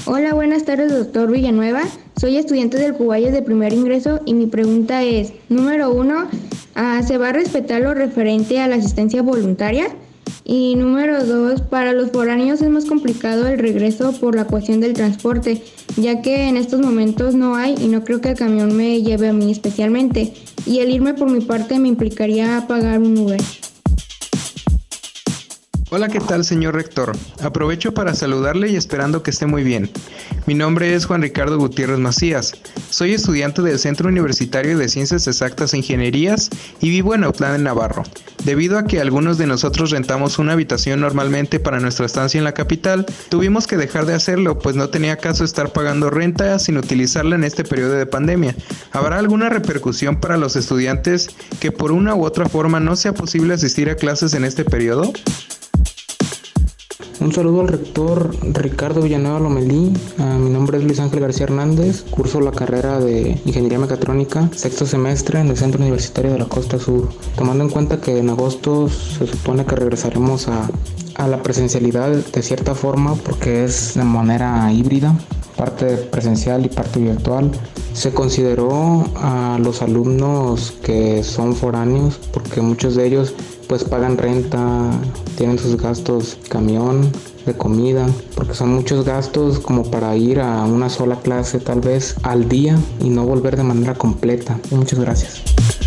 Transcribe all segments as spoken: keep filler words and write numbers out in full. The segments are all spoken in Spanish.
Hola, buenas tardes, doctor Villanueva. Soy estudiante del Cuballes de primer ingreso y mi pregunta es, número uno, ¿se va a respetar lo referente a la asistencia voluntaria? Y número dos, para los foráneos es más complicado el regreso por la cuestión del transporte, ya que en estos momentos no hay y no creo que el camión me lleve a mí especialmente. Y el irme por mi parte me implicaría pagar un Uber. Hola, ¿qué tal, señor rector? Aprovecho para saludarle y esperando que esté muy bien. Mi nombre es Juan Ricardo Gutiérrez Macías. Soy estudiante del Centro Universitario de Ciencias Exactas e Ingenierías y vivo en Autlán, en Navarro. Debido a que algunos de nosotros rentamos una habitación normalmente para nuestra estancia en la capital, tuvimos que dejar de hacerlo, pues no tenía caso estar pagando renta sin utilizarla en este periodo de pandemia. ¿Habrá alguna repercusión para los estudiantes que por una u otra forma no sea posible asistir a clases en este periodo? Un saludo al rector Ricardo Villanueva Lomelí. Uh, mi nombre es Luis Ángel García Hernández. Curso la carrera de Ingeniería Mecatrónica, sexto semestre en el Centro Universitario de la Costa Sur. Tomando en cuenta que en agosto se supone que regresaremos a, a la presencialidad de cierta forma, porque es de manera híbrida, parte presencial y parte virtual. Se consideró a los alumnos que son foráneos, porque muchos de ellos pues pagan renta, tienen sus gastos camión, de comida, porque son muchos gastos como para ir a una sola clase tal vez al día y no volver de manera completa. Y muchas gracias.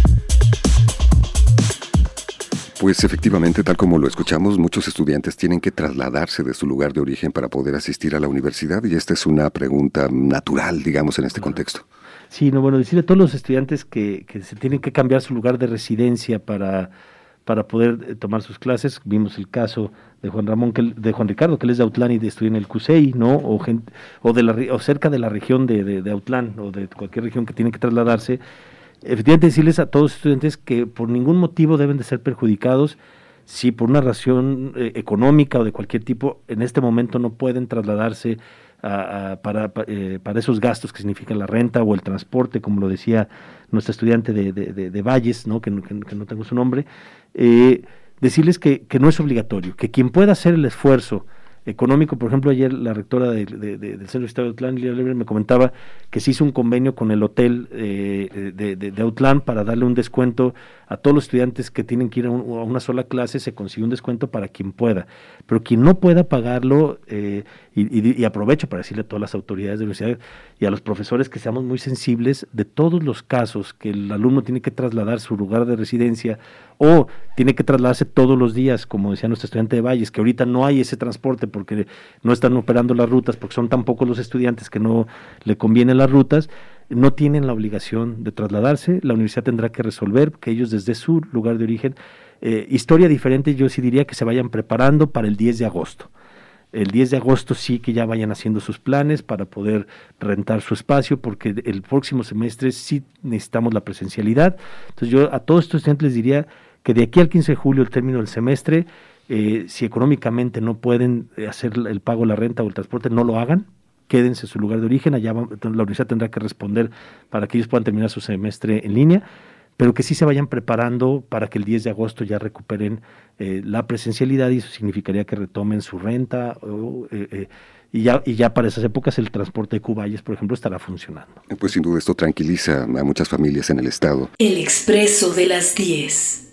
Pues efectivamente, tal como lo escuchamos, muchos estudiantes tienen que trasladarse de su lugar de origen para poder asistir a la universidad y esta es una pregunta natural, digamos, en este contexto. Sí, no, bueno, decirle a todos los estudiantes que, que se tienen que cambiar su lugar de residencia para, para poder eh, tomar sus clases. Vimos el caso de Juan Ramón, que, de Juan Ricardo, que él es de Autlán y de estudia en el CUSEI, ¿no? O, gente, o, de la, o cerca de la región de, de, de Autlán o de cualquier región que tiene que trasladarse. Efectivamente, decirles a todos los estudiantes que por ningún motivo deben de ser perjudicados si por una razón eh, económica o de cualquier tipo en este momento no pueden trasladarse a, a, para, eh, para esos gastos que significan la renta o el transporte, como lo decía nuestra estudiante de, de, de, de Valles, ¿no? Que, que, que no tengo su nombre, eh, decirles que, que no es obligatorio, que quien pueda hacer el esfuerzo económico. Por ejemplo, ayer la rectora de, de, de, del Centro Estado de Autlán, Lilia Lebre, me comentaba que se hizo un convenio con el hotel eh, de, de, de Autlán para darle un descuento a todos los estudiantes que tienen que ir a, un, a una sola clase. Se consigue un descuento para quien pueda, pero quien no pueda pagarlo, eh, y, y, y aprovecho para decirle a todas las autoridades de la universidad y a los profesores que seamos muy sensibles de todos los casos que el alumno tiene que trasladar su lugar de residencia o tiene que trasladarse todos los días, como decía nuestro estudiante de Valles, que ahorita no hay ese transporte porque no están operando las rutas, porque son tan pocos los estudiantes que no le convienen las rutas, no tienen la obligación de trasladarse. La universidad tendrá que resolver que ellos desde su lugar de origen, eh, historia diferente, yo sí diría que se vayan preparando para el diez de agosto. El diez de agosto sí que ya vayan haciendo sus planes para poder rentar su espacio, porque el próximo semestre sí necesitamos la presencialidad. Entonces yo a todos estos estudiantes les diría que de aquí al quince de julio, el término del semestre, eh, si económicamente no pueden hacer el pago de la renta o el transporte, no lo hagan, quédense en su lugar de origen, allá va, la universidad tendrá que responder para que ellos puedan terminar su semestre en línea, pero que sí se vayan preparando para que el diez de agosto ya recuperen eh, la presencialidad, y eso significaría que retomen su renta, o, eh, eh, y, ya, y ya para esas épocas el transporte de Cuballes, por ejemplo, estará funcionando. Pues sin duda esto tranquiliza a muchas familias en el estado. El Expreso de las diez.